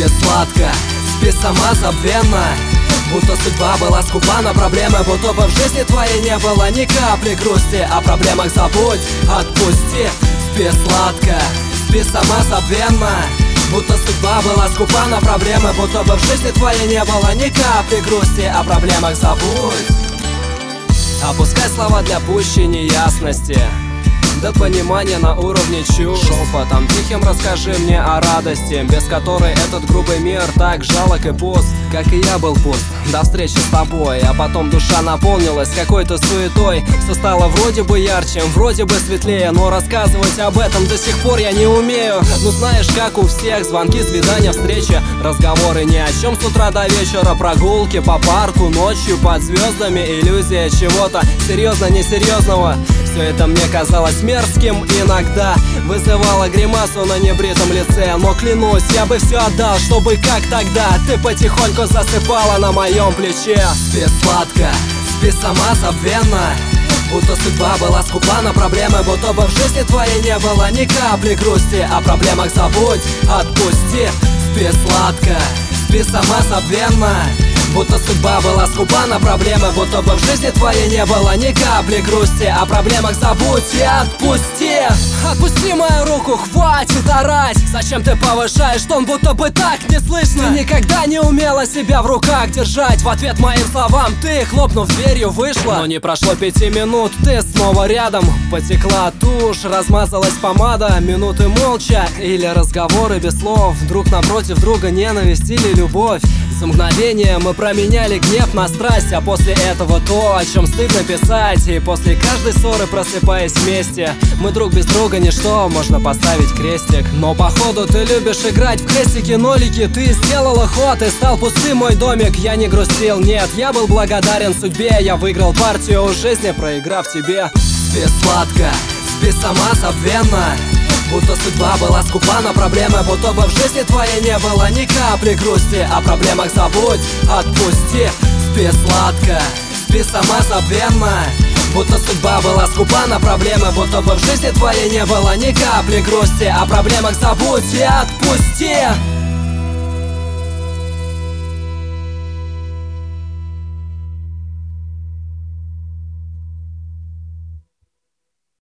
Спи сладко, спи самозабвенно, будто судьба была скупа на проблемы, будто бы в жизни твоей не было ни капли грусти. О проблемах забудь, отпусти. Спи сладко, спи самозабвенно, будто судьба была скупа на проблемы, будто бы в жизни твоей не было ни капли грусти. О проблемах забудь. Опускай слова для пущей неясности, до понимания на уровне чувств. Шепотом тихим расскажи мне о радости, без которой этот грубый мир так жалок и пуст. Как и я был пуст до встречи с тобой, а потом душа наполнилась какой-то суетой. Все стало вроде бы ярче, вроде бы светлее, но рассказывать об этом до сих пор я не умею. Ну знаешь, как у всех, звонки, свидания, встречи, разговоры ни о чем с утра до вечера, прогулки по парку ночью под звездами, иллюзия чего-то серьезно-несерьезного. Все это мне казалось мерзким иногда, вызывало гримасу на небритом лице. Но клянусь, я бы все отдал, чтобы как тогда ты потихоньку засыпала на моем плече. Спи сладко, спи самозабвенно, будто судьба была скупа на проблемы, будто бы в жизни твоей не было ни капли грусти. О проблемах забудь, отпусти. Спи сладко, спи самозабвенно, будто судьба была скупа на проблемы, будто бы в жизни твоей не было ни капли грусти. О проблемах забудь и отпусти. Отпусти мою руку, хватит орать. Зачем ты повышаешь тон, будто бы так не слышно? Ты никогда не умела себя в руках держать. В ответ моим словам ты, хлопнув дверью, вышла. Но не прошло 5 минут, ты снова рядом. Потекла тушь, размазалась помада. Минуты молча или разговоры без слов, друг напротив друга ненависть или любовь. За мгновение мы променяли гнев на страсть, а после этого то, о чем стыдно писать. И после каждой ссоры, просыпаясь вместе, мы друг без друга ничто, можно поставить крестик. Но походу ты любишь играть в крестики-нолики. Ты сделала ход и стал пустым мой домик. Я не грустил, нет, я был благодарен судьбе. Я выиграл партию в жизни, проиграв тебе. Спи сладко, спи самозабвенно, будто судьба была скупа на проблемы, будто бы в жизни твоей не было ни капли грусти. О проблемах забудь, отпусти. Спи сладко, спи самозабвенно, будто судьба была скупа на проблемы, будто бы в жизни твоей не было ни капли грусти. О проблемах забудь и отпусти.